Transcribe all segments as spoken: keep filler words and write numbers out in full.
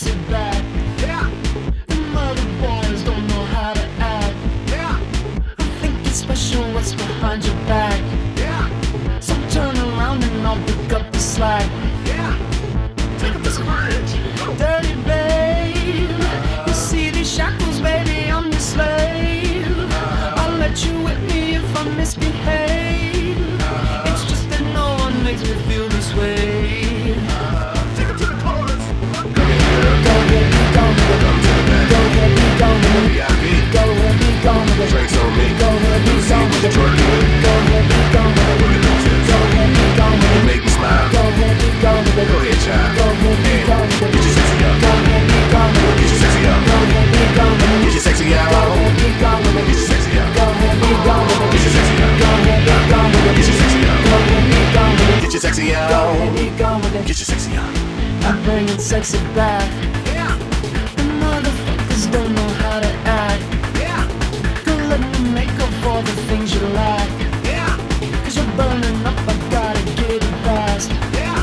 sexy back. Yeah. The mother boys don't know how to act. Yeah. I think it's special what's behind your back. Yeah. So turn around and I'll pick up the slack. Yeah. Take up this courage. Dirty babe. You see these shackles, baby, I'm your slave. I'll let you whip me if I misbehave. It's just that no one makes me feel this way. Take it to the chorus. Go ahead, be gone with it. Come to the back. Go ahead, be gone with it. V I P. Go ahead, be gone with it. Drinks on me. Go ahead, be gone with it. Go ahead, be gone with it. Go ahead, be gone with it. Make me smile. Go ahead, be gone with it. Go ahead, child. Go ahead, be gone with it. Get your sexy up. Go ahead, be gone with it. Get your sexy up. Go ahead, be gone with it. Get your sexy up. Go ahead, be gone with it. Get your sexy up. Go ahead, be gone with it. Get your sexy up. Go ahead, be gone with it. Get your sexy up. Go ahead, be gone with it. Get your sexy up. Go ahead, be gone with it. Get your sexy up. I'm bringing sexy back. Yeah. The motherfuckers don't know how to act. Yeah. Go let me make up for the things you like. Yeah. Cause you're burning up, I gotta get it fast. Yeah.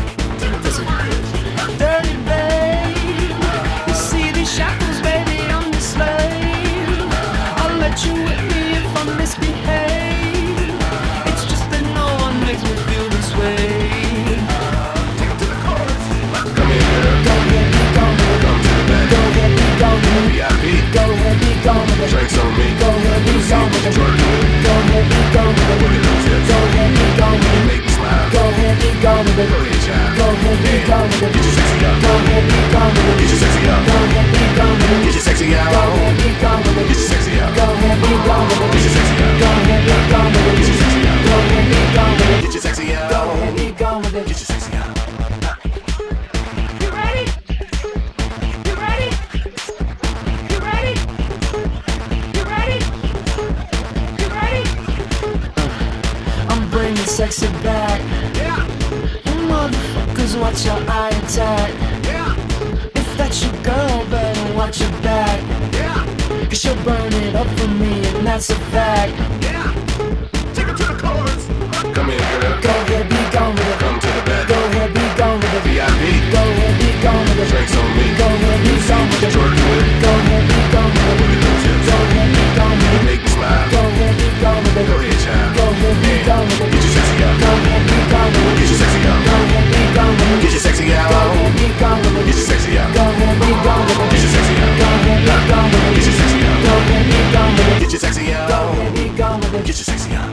Dirty babe. You see these shackles, baby, I'm your slave. I'll let you whip me if I misbehave. It's just that no one makes me feel this way. Take it to the chorus. Come here, girl. Go ahead, be gone with it. Come to the back. Go ahead, be gone with it. V I P. Go ahead, be gone with it. Drinks on me. Go ahead, be gone with it. Go ahead, be gone with it. Go ahead, be gone with it. Make me smile. Go ahead, be gone with it. Go ahead, child. Go ahead, be gone with it. Get your sexy up. Go ahead, be gone with it. Get your sexy up. Go ahead, be gone with it. Get your sexy up. Go ahead, be gone with it. Get your sexy up. Go ahead, be gone with it. Get your sexy up. Go ahead, be gone with it. Get your sexy up. Go ahead, be gone with it. Get your sexy up. Go ahead, be gone with it. Get your sexy up. You ready? You ready? You ready? You ready? You ready? I'm bringing sexy back. Yeah. You motherfuckers, watch your eye attack. Yeah. If that's your girl, better watch your back. Yeah. Cause she'll burn it up for me, and that's a fact. Yeah. Take it to the chorus. Come here, girl. Go ahead, be gone with it. Come to the back. Go ahead, be gone with it. V I P. Go ahead, be gone with it. Drinks on me. Go ahead, be gone with it. Twerk with it. Go ahead, be gone with it. Look at those hips. Go ahead, be gone with it. Make me smile. Go ahead, be gone with it. Go ahead, child. Go ahead, be gone with it. Get your sexy up. Go ahead, be gone with it. Get your sexy up. Go ahead, be gone with it. Get your sexy up. Go ahead, be gone with it. Get your sexy up. Go ahead, be gone with it. Get your sexy up. Go ahead, be gone with it. Get your sexy up. Go ahead, be gone with it. Get your sexy up. Go ahead, be gone with it. Get your sexy up.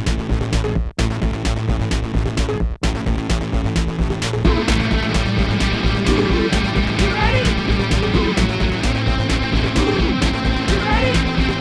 You ready? You ready?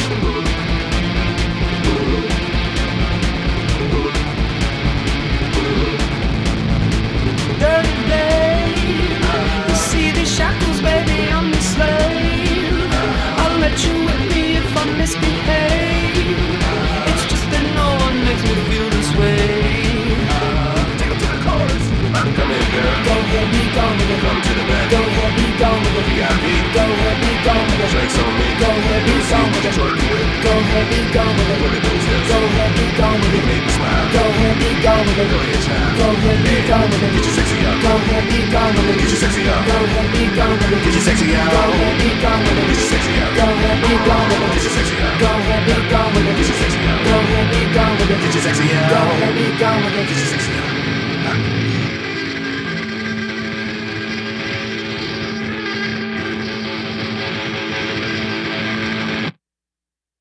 Dirty babe. You see these shackles, baby, I'm your slave. I'll let you whip me if I misbehave. It's just that no one makes me feel this way. Take it to the chorus. Come here, girl. Go ahead, be gone with it. Come to the back. Go ahead, be gone with it. V I P. Go ahead, be gone with it. Drinks on me. Go ahead, be gone with it. Twerk with it. Go ahead, be gone with it. Look at those hips. Go ahead, be gone with it. Make me smile. Go ahead, be gone with it. Go ahead, child. Go ahead, be gone with it. Get your sexy up. Go ahead, be gone with it. Get your sexy up. Go ahead, be gone with it. Get your sexy up. Go ahead, be gone with it. Get your sexy up. Go ahead, be gone with it. Get your sexy up. Go ahead, be gone with it. Get your sexy up. Go ahead, be gone with it. Get your sexy up. Go ahead,